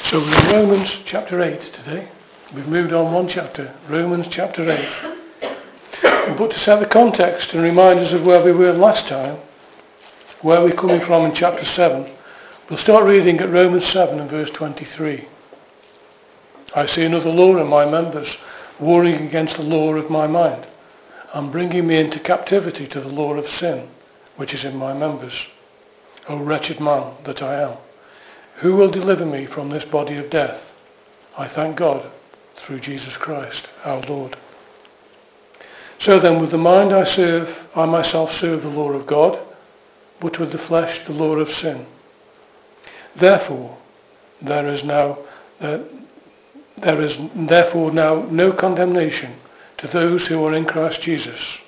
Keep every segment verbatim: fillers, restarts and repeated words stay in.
So we're in Romans chapter eight today. We've moved on one chapter, Romans chapter eight. But to set the context and remind us of where we were last time, where we're coming from in chapter seven, we'll start reading at Romans seven and verse twenty-three. I see another law in my members, warring against the law of my mind, and bringing me into captivity to the law of sin, which is in my members. O wretched man that I am, who will deliver me from this body of death? I thank God through Jesus Christ our Lord. So then with the mind I serve, I myself serve the law of God, but with the flesh the law of sin. Therefore, there is now uh, there is therefore now no condemnation to those who are in Christ Jesus,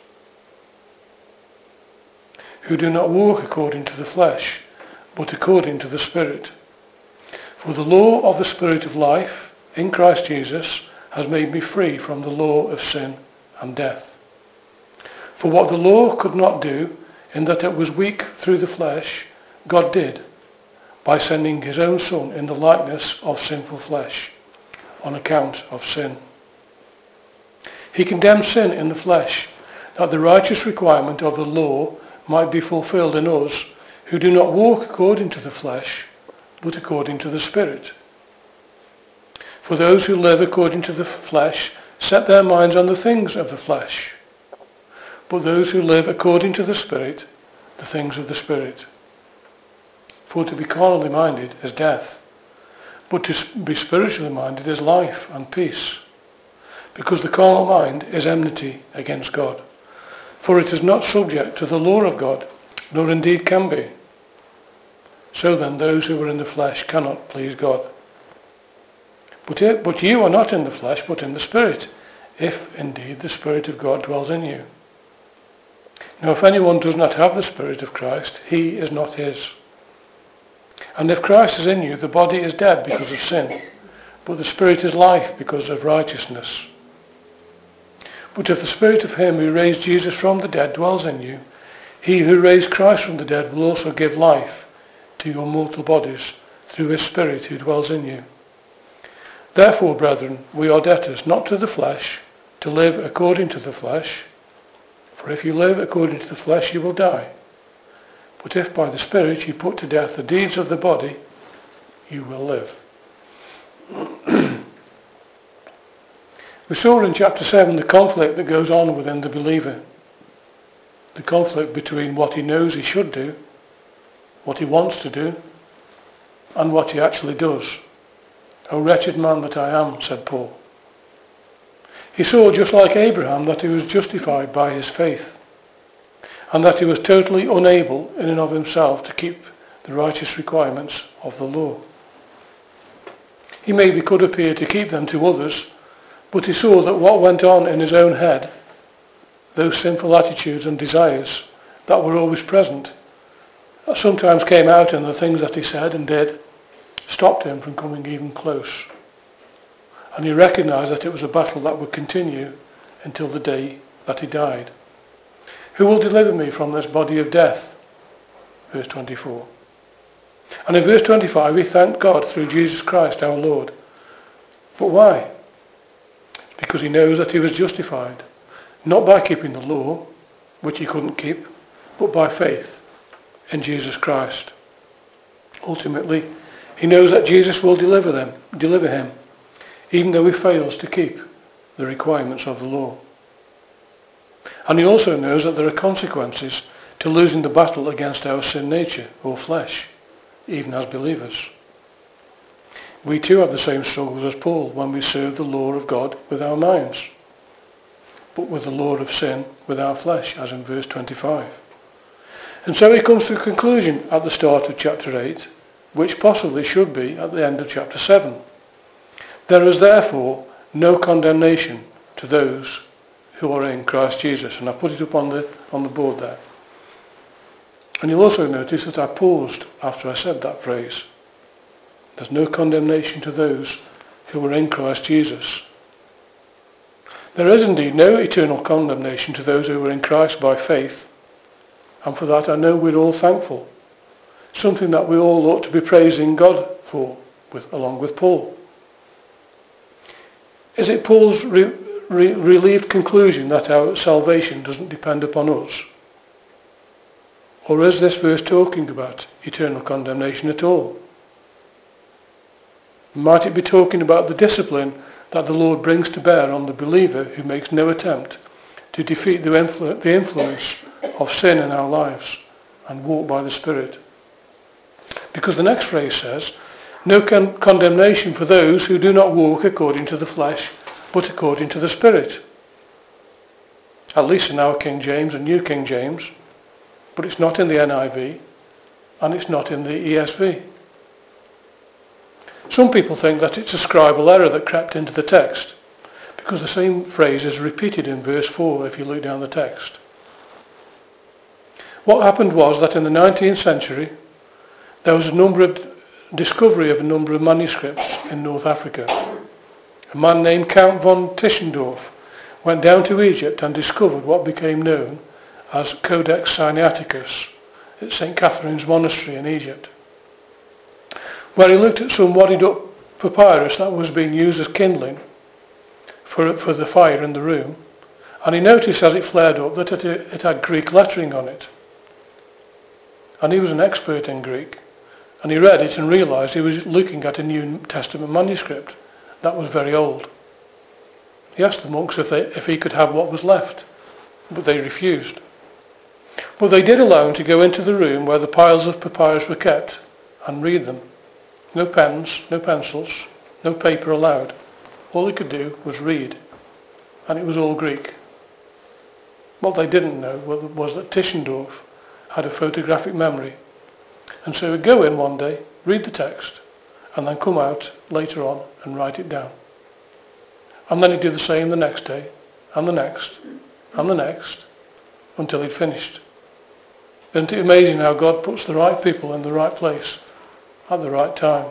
who do not walk according to the flesh, but according to the Spirit. For the law of the Spirit of life in Christ Jesus has made me free from the law of sin and death. For what the law could not do, in that it was weak through the flesh, God did, by sending his own Son in the likeness of sinful flesh, on account of sin. He condemned sin in the flesh, that the righteous requirement of the law might be fulfilled in us, who do not walk according to the flesh, but according to the Spirit. For those who live according to the flesh set their minds on the things of the flesh, but those who live according to the Spirit, the things of the Spirit. For to be carnally minded is death, but to be spiritually minded is life and peace, because the carnal mind is enmity against God. For it is not subject to the law of God, nor indeed can be. So then those who are in the flesh cannot please God. But, it, but you are not in the flesh, but in the Spirit, if indeed the Spirit of God dwells in you. Now if anyone does not have the Spirit of Christ, he is not his. And if Christ is in you, the body is dead because of sin, but the Spirit is life because of righteousness. But if the Spirit of him who raised Jesus from the dead dwells in you, he who raised Christ from the dead will also give life to your mortal bodies through his Spirit who dwells in you. Therefore, brethren, we are debtors not to the flesh, to live according to the flesh. For if you live according to the flesh, you will die. But if by the Spirit you put to death the deeds of the body, you will live. We saw in chapter seven the conflict that goes on within the believer. The conflict between what he knows he should do, what he wants to do, and what he actually does. O wretched man that I am, said Paul. He saw, just like Abraham, that he was justified by his faith, and that he was totally unable in and of himself to keep the righteous requirements of the law. He maybe could appear to keep them to others, but he saw that what went on in his own head, those sinful attitudes and desires that were always present, that sometimes came out in the things that he said and did, stopped him from coming even close. And he recognized that it was a battle that would continue until the day that he died. Who will deliver me from this body of death? Verse twenty-four. And in verse twenty-five, we thank God through Jesus Christ our Lord. But why? Because he knows that he was justified, not by keeping the law, which he couldn't keep, but by faith in Jesus Christ. Ultimately, he knows that Jesus will deliver them, deliver him, even though he fails to keep the requirements of the law. And he also knows that there are consequences to losing the battle against our sin nature, or flesh, even as believers. We too have the same struggles as Paul when we serve the law of God with our minds, but with the law of sin with our flesh, as in verse twenty-five. And so he comes to a conclusion at the start of chapter eight, which possibly should be at the end of chapter seven. There is therefore no condemnation to those who are in Christ Jesus. And I put it up on the, on the board there. And you'll also notice that I paused after I said that phrase. There's no condemnation to those who are in Christ Jesus. There is indeed no eternal condemnation to those who are in Christ by faith. And for that I know we're all thankful. Something that we all ought to be praising God for with, along with Paul. Is it Paul's re, re, relieved conclusion that our salvation doesn't depend upon us? Or is this verse talking about eternal condemnation at all? Might it be talking about the discipline that the Lord brings to bear on the believer who makes no attempt to defeat the, influ- the influence of sin in our lives and walk by the Spirit? Because the next phrase says, no con- condemnation for those who do not walk according to the flesh, but according to the Spirit. At least in our King James and New King James, but it's not in the N I V, and it's not in the E S V. Some people think that it's a scribal error that crept into the text, because the same phrase is repeated in verse four if you look down the text. What happened was that in the nineteenth century, there was a number of discovery of a number of manuscripts in North Africa. A man named Count von Tischendorf went down to Egypt and discovered what became known as Codex Sinaiticus at Saint Catherine's Monastery in Egypt, where he looked at some wadded up papyrus that was being used as kindling for, for the fire in the room, and he noticed as it flared up that it, it had Greek lettering on it. And he was an expert in Greek, and he read it and realised he was looking at a New Testament manuscript that was very old. He asked the monks if, they, if he could have what was left, but they refused. But they did allow him to go into the room where the piles of papyrus were kept and read them. No pens, no pencils, no paper allowed. All he could do was read, and it was all Greek. What they didn't know was that Tischendorf had a photographic memory, and so he'd go in one day, read the text, and then come out later on and write it down. And then he'd do the same the next day, and the next, and the next, until he'd finished. Isn't it amazing how God puts the right people in the right place at the right time?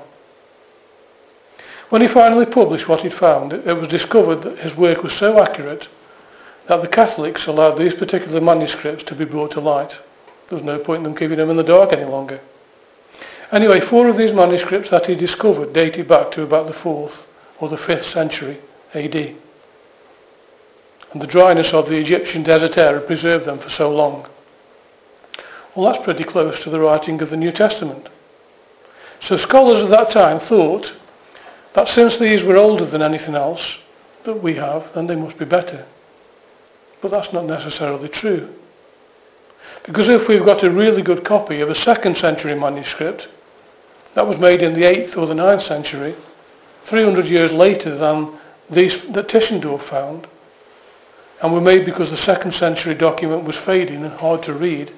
When he finally published what he'd found, it was discovered that his work was so accurate that the Catholics allowed these particular manuscripts to be brought to light. There was no point in them keeping them in the dark any longer. Anyway, four of these manuscripts that he discovered dated back to about the fourth or the fifth century A D. And the dryness of the Egyptian desert air had preserved them for so long. Well, that's pretty close to the writing of the New Testament. So scholars at that time thought that since these were older than anything else that we have, then they must be better. But that's not necessarily true. Because if we've got a really good copy of a second century manuscript that was made in the eighth or the ninth century, three hundred years later than these that Tischendorf found, and were made because the second century document was fading and hard to read,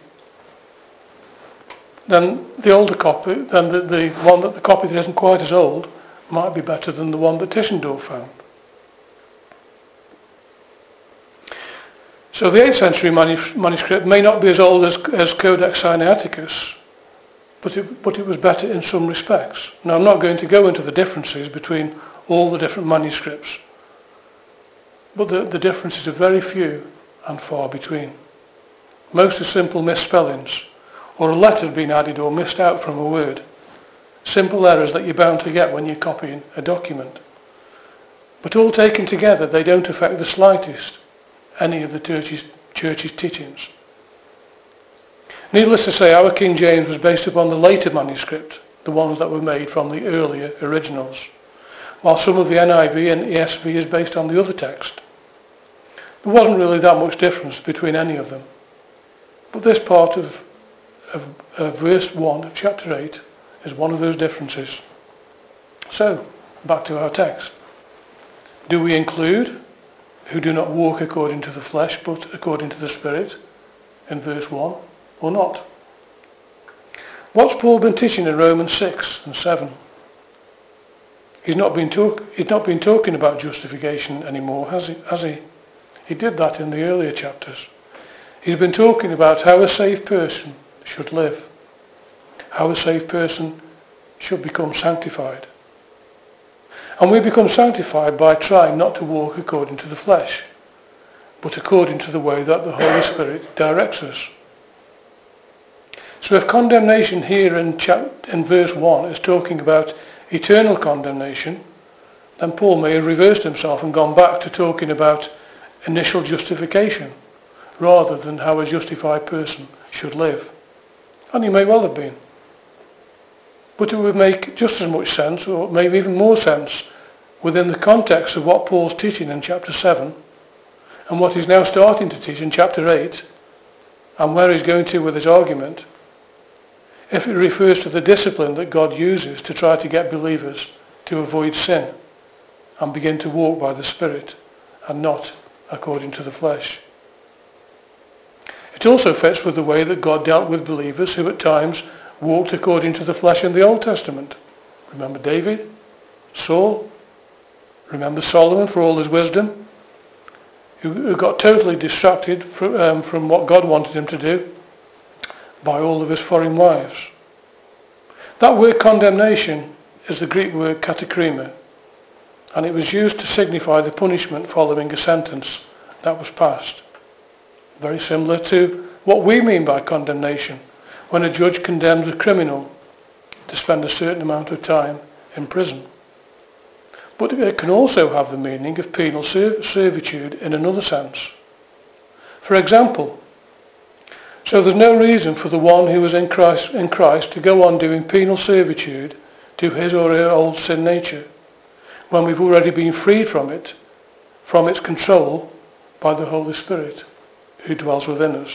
then the older copy, then the, the one that the copy that isn't quite as old might be better than the one that Tischendorf found. So the eighth century manuscript may not be as old as, as Codex Sinaiticus, but it, but it was better in some respects. Now I'm not going to go into the differences between all the different manuscripts, but the, the differences are very few and far between. Most are simple misspellings, or a letter being added or missed out from a word. Simple errors that you're bound to get when you're copying a document. But all taken together, they don't affect the slightest any of the church's, church's teachings. Needless to say, our King James was based upon the later manuscript, the ones that were made from the earlier originals, while some of the N I V and E S V is based on the other text. There wasn't really that much difference between any of them. But this part of, of, of verse one of chapter eight is one of those differences. So, back to our text. Do we include who do not walk according to the flesh but according to the Spirit in verse one, or not? What's Paul been teaching in Romans six and seven? He's not been talk, he's not been talking about justification anymore, has he? Has he? He did that in the earlier chapters. He's been talking about how a saved person should live, how a saved person should become sanctified. And we become sanctified by trying not to walk according to the flesh, but according to the way that the Holy Spirit directs us. So if condemnation here in, chap- in verse one is talking about eternal condemnation, then Paul may have reversed himself and gone back to talking about initial justification rather than how a justified person should live. And he may well have been. But it would make just as much sense, or maybe even more sense, within the context of what Paul's teaching in chapter seven and what he's now starting to teach in chapter eight and where he's going to with his argument, if it refers to the discipline that God uses to try to get believers to avoid sin and begin to walk by the Spirit and not according to the flesh. It also fits with the way that God dealt with believers who at times walked according to the flesh in the Old Testament. Remember David, Saul, remember Solomon for all his wisdom, who, who got totally distracted from, um, from what God wanted him to do by all of his foreign wives. That word condemnation is the Greek word katakrima, and it was used to signify the punishment following a sentence that was passed. Very similar to what we mean by condemnation when a judge condemns a criminal to spend a certain amount of time in prison. But it can also have the meaning of penal servitude in another sense. For example, so there's no reason for the one who is in Christ, in Christ to go on doing penal servitude to his or her old sin nature when we've already been freed from it, from its control by the Holy Spirit who dwells within us.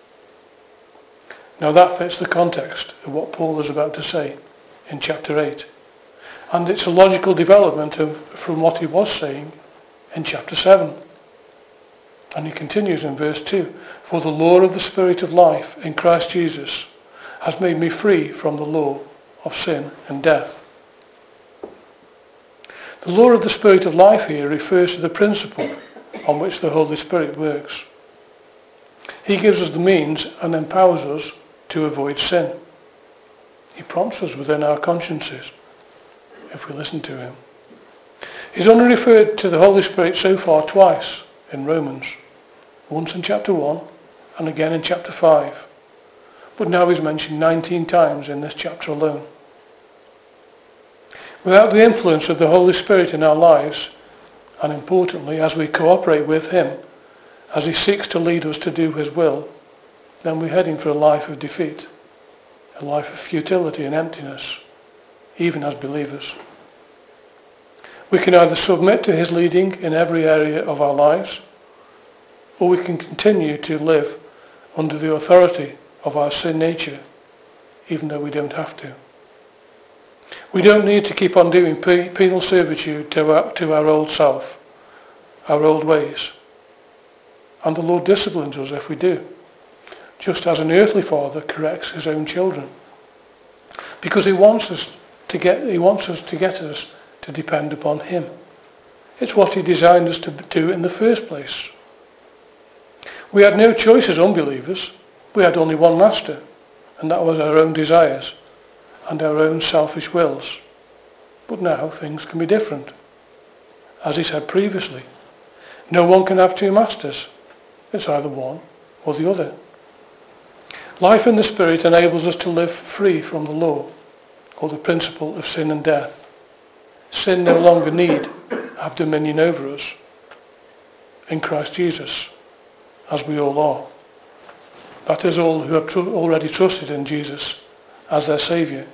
Now that fits the context of what Paul is about to say in chapter eight. And it's a logical development of, from what he was saying in chapter seven. And he continues in verse two. For the law of the Spirit of life in Christ Jesus has made me free from the law of sin and death. The law of the Spirit of life here refers to the principle on which the Holy Spirit works. He gives us the means and empowers us to avoid sin. He prompts us within our consciences if we listen to him. He's only referred to the Holy Spirit so far twice in Romans. Once in chapter one and again in chapter five. But now he's mentioned nineteen times in this chapter alone. Without the influence of the Holy Spirit in our lives, and importantly as we cooperate with him, as he seeks to lead us to do his will, then we're heading for a life of defeat, a life of futility and emptiness, even as believers. We can either submit to his leading in every area of our lives, or we can continue to live under the authority of our sin nature, even though we don't have to. We don't need to keep on doing penal servitude to our, to our old self, our old ways. And the Lord disciplines us if we do, just as an earthly father corrects his own children, because he wants us to get, he wants us to get us to depend upon him. It's what he designed us to do in the first place. We had no choice as unbelievers. We had only one master, and that was our own desires and our own selfish wills. But now things can be different. As he said previously, no one can have two masters. It's either one or the other. Life in the Spirit enables us to live free from the law, or the principle of sin and death. Sin no longer need have dominion over us in Christ Jesus, as we all are. That is, all who have tr- already trusted in Jesus as their Saviour.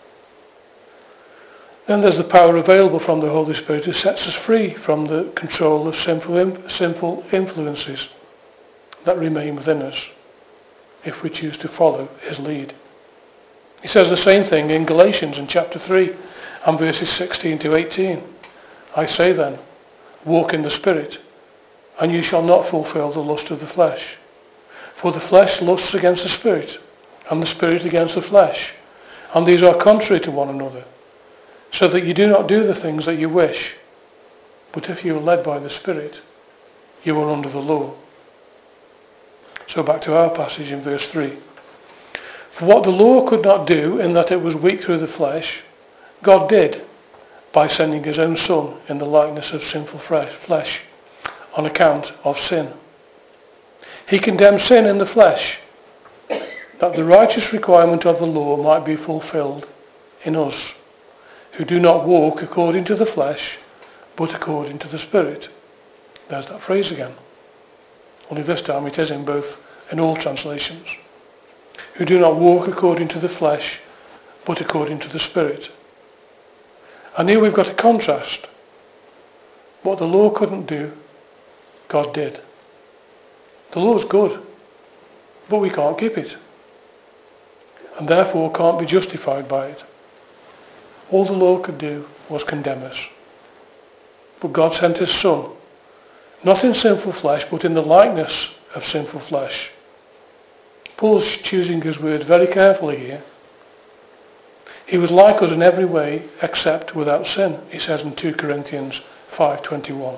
Then there's the power available from the Holy Spirit who sets us free from the control of sinful, imp- sinful influences that remain within us if we choose to follow his lead. He says the same thing in Galatians in chapter three and verses sixteen to eighteen. I say then, walk in the Spirit, and you shall not fulfill the lust of the flesh. For the flesh lusts against the Spirit, and the Spirit against the flesh, and these are contrary to one another, so that you do not do the things that you wish. But if you are led by the Spirit, you are under the law. So back to our passage in verse three. For what the law could not do, in that it was weak through the flesh, God did by sending his own Son in the likeness of sinful flesh on account of sin. He condemned sin in the flesh, that the righteous requirement of the law might be fulfilled in us, who do not walk according to the flesh, but according to the Spirit. There's that phrase again. Only this time it is in both, in all translations. Who do not walk according to the flesh, but according to the Spirit. And here we've got a contrast. What the law couldn't do, God did. The law's good, but we can't keep it, and therefore can't be justified by it. All the law could do was condemn us. But God sent his Son, not in sinful flesh, but in the likeness of sinful flesh. Paul's choosing his words very carefully here. He was like us in every way except without sin, he says in two Corinthians five twenty-one.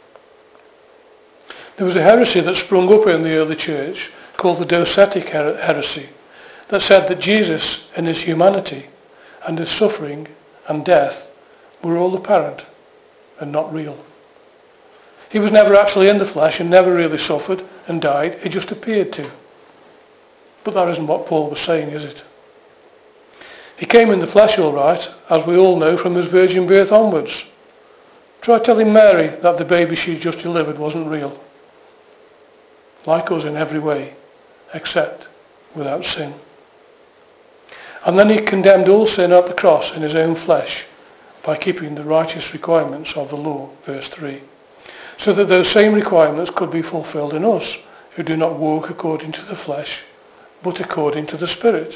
There was a heresy that sprung up in the early church called the Docetic her- heresy that said that Jesus in his humanity and his suffering and death were all apparent and not real. He was never actually in the flesh and never really suffered and died. He just appeared to. But that isn't what Paul was saying, is it? He came in the flesh all right, as we all know from his virgin birth onwards. Try telling Mary that the baby she just delivered wasn't real. Like us in every way, except without sin. And then he condemned all sin at the cross in his own flesh by keeping the righteous requirements of the law, verse three, so that those same requirements could be fulfilled in us who do not walk according to the flesh, but according to the Spirit.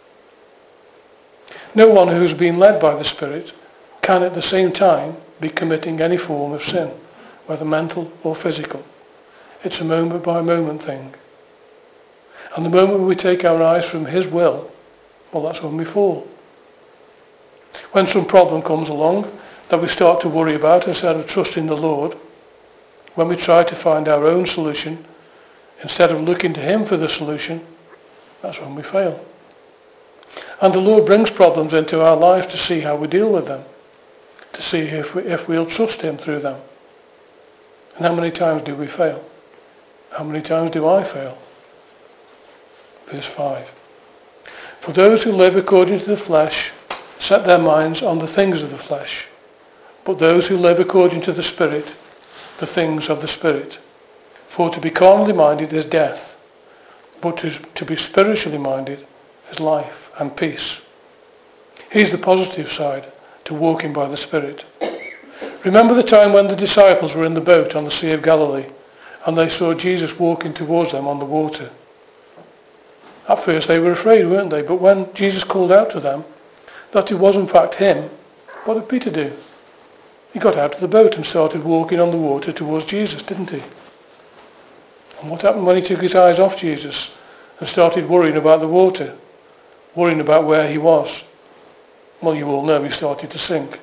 No one who has been led by the Spirit can at the same time be committing any form of sin, whether mental or physical. It's a moment by moment thing. And the moment we take our eyes from his will, well, that's when we fall. When some problem comes along that we start to worry about instead of trusting the Lord, when we try to find our own solution instead of looking to him for the solution, that's when we fail. And the Lord brings problems into our life to see how we deal with them, to see if, we, if we'll trust him through them. And how many times do we fail? How many times do I fail? Verse five. For those who live according to the flesh set their minds on the things of the flesh, but those who live according to the Spirit, the things of the Spirit. For to be carnally minded is death, but to, to be spiritually minded is life and peace. Here's the positive side to walking by the Spirit. Remember the time when the disciples were in the boat on the Sea of Galilee and they saw Jesus walking towards them on the water. At first they were afraid, weren't they? But when Jesus called out to them that it was in fact him, what did Peter do? He got out of the boat and started walking on the water towards Jesus, didn't he? And what happened when he took his eyes off Jesus and started worrying about the water, worrying about where he was? Well, you all know he started to sink.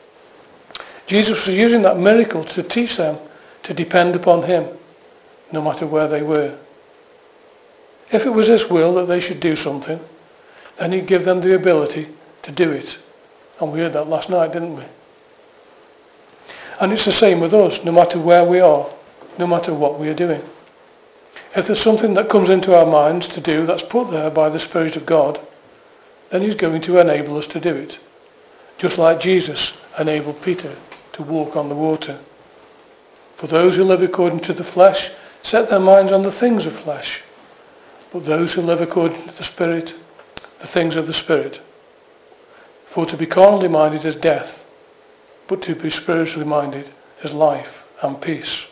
Jesus was using that miracle to teach them to depend upon him, no matter where they were. If it was his will that they should do something, then he'd give them the ability to do it. And we heard that last night, didn't we? And it's the same with us, no matter where we are, no matter what we are doing. If there's something that comes into our minds to do that's put there by the Spirit of God, then he's going to enable us to do it. Just like Jesus enabled Peter to walk on the water. For those who live according to the flesh set their minds on the things of flesh, but those who live according to the Spirit, the things of the Spirit. For to be carnally minded is death, but to be spiritually minded is life and peace.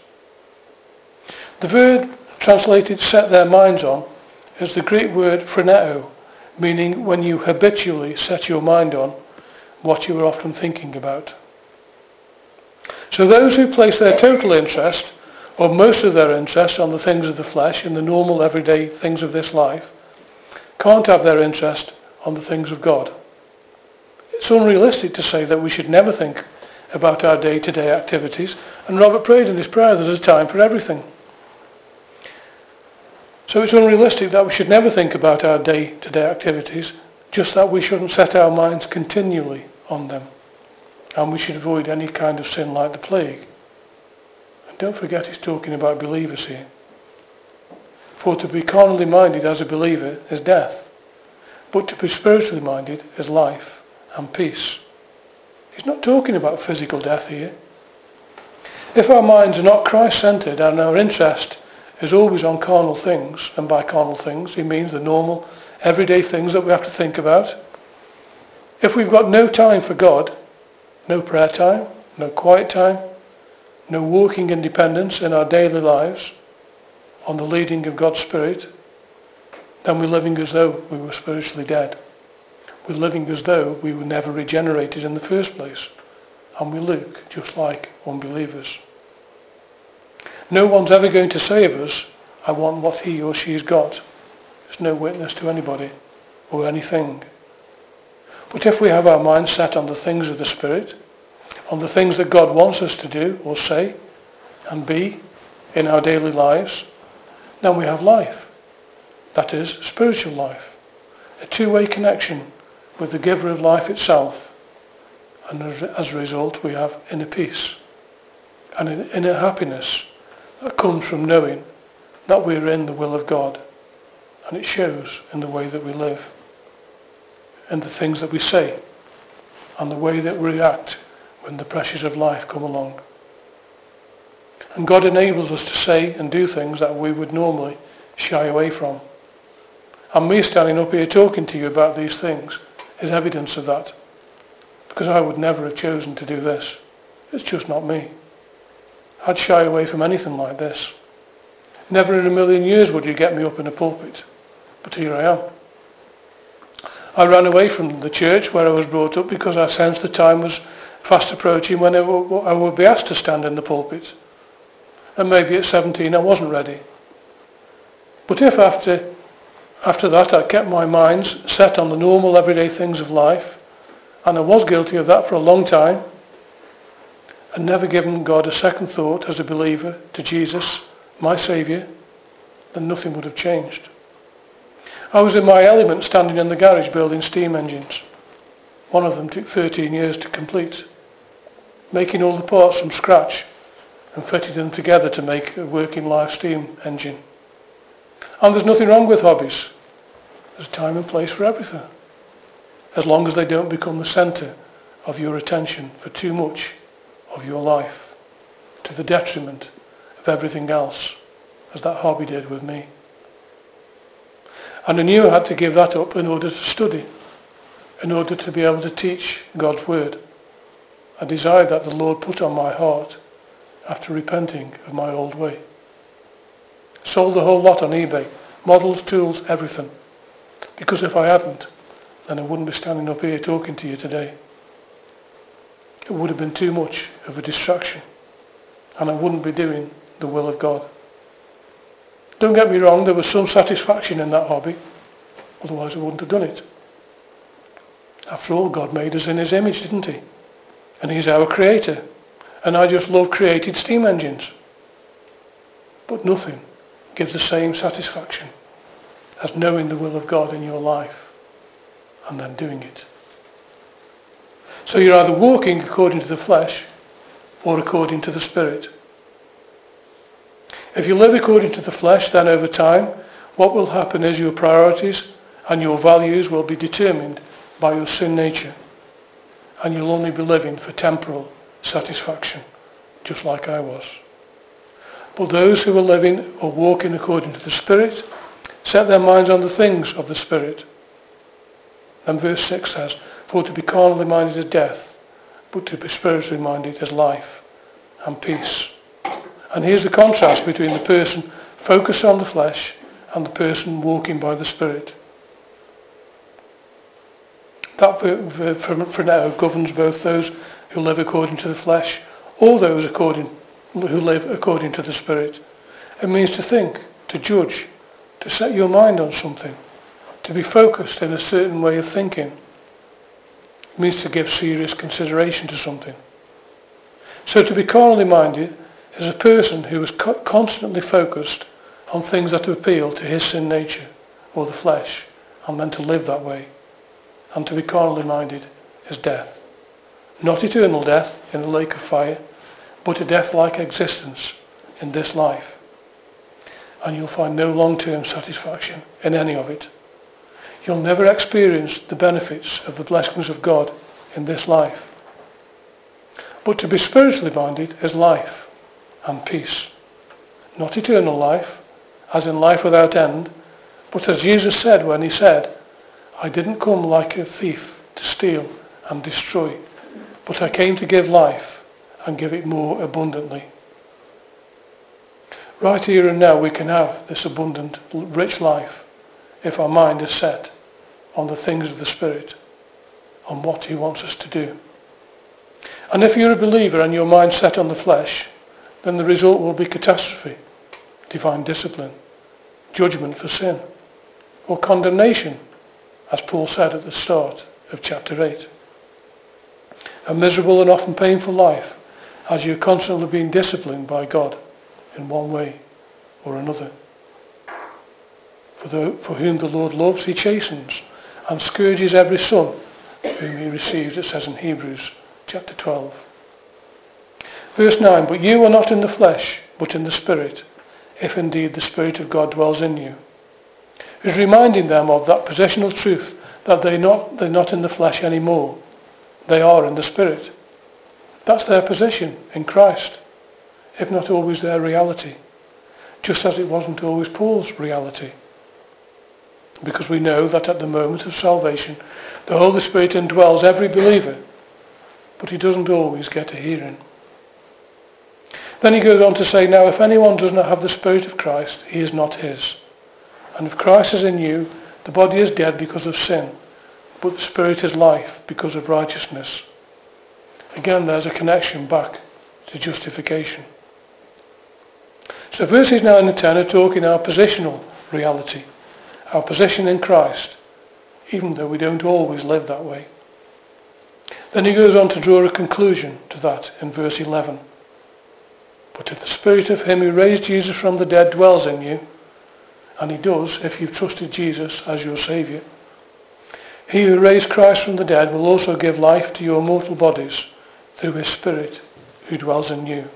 The word translated set their minds on is the Greek word phroneo, meaning when you habitually set your mind on what you are often thinking about. So those who place their total interest, or most of their interest, on the things of the flesh, in the normal everyday things of this life, can't have their interest on the things of God. It's unrealistic to say that we should never think about our day-to-day activities, and Robert prayed in his prayer that there's a time for everything. So it's unrealistic that we should never think about our day-to-day activities, just that we shouldn't set our minds continually on them. And we should avoid any kind of sin like the plague. And don't forget he's talking about believers here. For to be carnally minded as a believer is death, but to be spiritually minded is life and peace. He's not talking about physical death here. If our minds are not Christ-centered and our interest is always on carnal things, and by carnal things he means the normal, everyday things that we have to think about, if we've got no time for God, no prayer time, no quiet time, no walking independence in our daily lives on the leading of God's Spirit, then we're living as though we were spiritually dead. We're living as though we were never regenerated in the first place. And we look just like unbelievers. No one's ever going to say of us, I want what he or she's got. There's no witness to anybody or anything. But if we have our minds set on the things of the Spirit, on the things that God wants us to do or say and be in our daily lives, then we have life. That is, spiritual life. A two-way connection with the giver of life itself. And as a result, we have inner peace and an inner happiness that comes from knowing that we're in the will of God. And it shows in the way that we live, in the things that we say, and the way that we react when the pressures of life come along. And God enables us to say and do things that we would normally shy away from. And me standing up here talking to you about these things is evidence of that. Because I would never have chosen to do this. It's just not me. I'd shy away from anything like this. Never in a million years would you get me up in a pulpit. But here I am. I ran away from the church where I was brought up because I sensed the time was fast approaching when I would be asked to stand in the pulpit. And maybe at seventeen I wasn't ready. But if after, after that I kept my mind set on the normal everyday things of life, and I was guilty of that for a long time, and never given God a second thought as a believer to Jesus, my Saviour, then nothing would have changed. I was in my element standing in the garage building steam engines. One of them took thirteen years to complete, making all the parts from scratch and fitting them together to make a working live steam engine. And there's nothing wrong with hobbies. There's a time and place for everything, as long as they don't become the centre of your attention for too much of your life, to the detriment of everything else, as that hobby did with me. And I knew I had to give that up in order to study, in order to be able to teach God's word, a desire that the Lord put on my heart after repenting of my old way. Sold the whole lot on eBay, models, tools, everything, because if I hadn't, then I wouldn't be standing up here talking to you today. It would have been too much of a distraction, and I wouldn't be doing the will of God. Don't get me wrong, there was some satisfaction in that hobby, otherwise I wouldn't have done it. After all, God made us in his image, didn't he? And he's our creator, and I just love created steam engines. But nothing gives the same satisfaction as knowing the will of God in your life and then doing it. So you're either walking according to the flesh or according to the Spirit. If you live according to the flesh, then over time, what will happen is your priorities and your values will be determined by your sin nature. And you'll only be living for temporal satisfaction, just like I was. But those who are living or walking according to the Spirit set their minds on the things of the Spirit. And verse six says, for to be carnally minded is death, but to be spiritually minded is life and peace. And here's the contrast between the person focused on the flesh and the person walking by the Spirit. That for now governs both those who live according to the flesh or those according, who live according to the Spirit. It means to think, to judge, to set your mind on something, to be focused in a certain way of thinking. It means to give serious consideration to something. So to be carnally minded is a person who is co- constantly focused on things that appeal to his sin nature or the flesh, and then to live that way. And to be carnally minded is death. Not eternal death in the lake of fire, but a death-like existence in this life. And you'll find no long-term satisfaction in any of it. You'll never experience the benefits of the blessings of God in this life. But to be spiritually minded is life and peace. Not eternal life, as in life without end, but as Jesus said when he said, I didn't come like a thief to steal and destroy, but I came to give life and give it more abundantly. Right here and now we can have this abundant, rich life if our mind is set on the things of the Spirit, on what he wants us to do. And if you're a believer and your mind set on the flesh, then the result will be catastrophe, divine discipline, judgment for sin, or condemnation, as Paul said at the start of chapter eight. A miserable and often painful life as you're constantly being disciplined by God in one way or another. For, the, for whom the Lord loves, he chastens and scourges every son whom he receives, it says in Hebrews chapter twelve. Verse nine, but you are not in the flesh, but in the Spirit, if indeed the Spirit of God dwells in you. He's reminding them of that positional truth that they're not, they're not in the flesh anymore. They are in the Spirit. That's their position in Christ, if not always their reality, just as it wasn't always Paul's reality. Because we know that at the moment of salvation, the Holy Spirit indwells every believer, but he doesn't always get a hearing. Then he goes on to say, now if anyone does not have the Spirit of Christ, he is not his. And if Christ is in you, the body is dead because of sin, but the Spirit is life because of righteousness. Again, there's a connection back to justification. So verses nine and ten are talking our positional reality, our position in Christ, even though we don't always live that way. Then he goes on to draw a conclusion to that in verse eleven. But if the Spirit of him who raised Jesus from the dead dwells in you, and he does if you've trusted Jesus as your Saviour, he who raised Christ from the dead will also give life to your mortal bodies through his Spirit who dwells in you.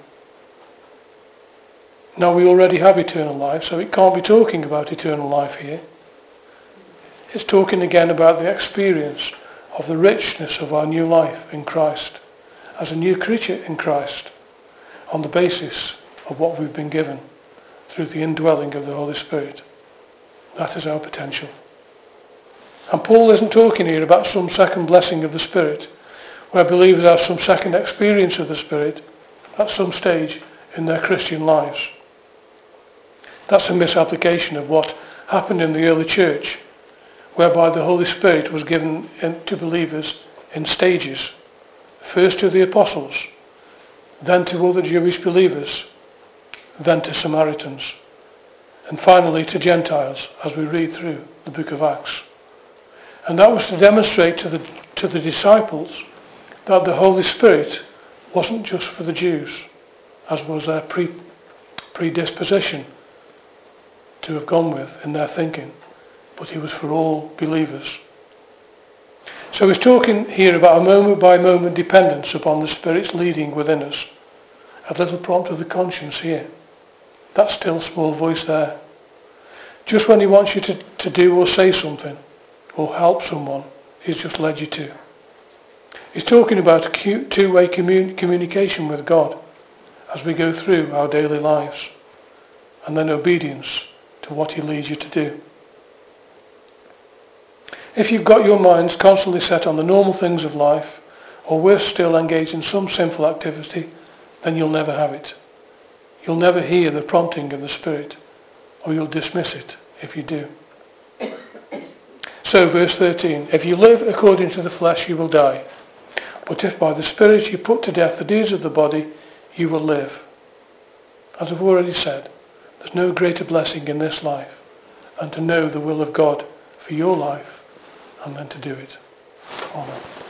Now we already have eternal life, so it can't be talking about eternal life here. It's talking again about the experience of the richness of our new life in Christ, as a new creature in Christ, on the basis of what we've been given through the indwelling of the Holy Spirit. That is our potential. And Paul isn't talking here about some second blessing of the Spirit, where believers have some second experience of the Spirit at some stage in their Christian lives. That's a misapplication of what happened in the early church, whereby the Holy Spirit was given to believers in stages. First to the apostles, then to other Jewish believers, then to Samaritans, and finally to Gentiles, as we read through the book of Acts. And that was to demonstrate to the, to the disciples that the Holy Spirit wasn't just for the Jews, as was their pre, predisposition to have gone with in their thinking, but he was for all believers. So he's talking here about a moment-by-moment dependence upon the Spirit's leading within us. A little prompt of the conscience here. That still small voice there. Just when he wants you to, to do or say something, or help someone, he's just led you to. He's talking about a two-way commun- communication with God as we go through our daily lives, and then obedience to what he leads you to do. If you've got your minds constantly set on the normal things of life, or worse still, engaged in some sinful activity, then you'll never have it. You'll never hear the prompting of the Spirit, or you'll dismiss it if you do. So, verse thirteen, if you live according to the flesh, you will die. But if by the Spirit you put to death the deeds of the body, you will live. As I've already said, there's no greater blessing in this life than to know the will of God for your life and then to do it. Amen.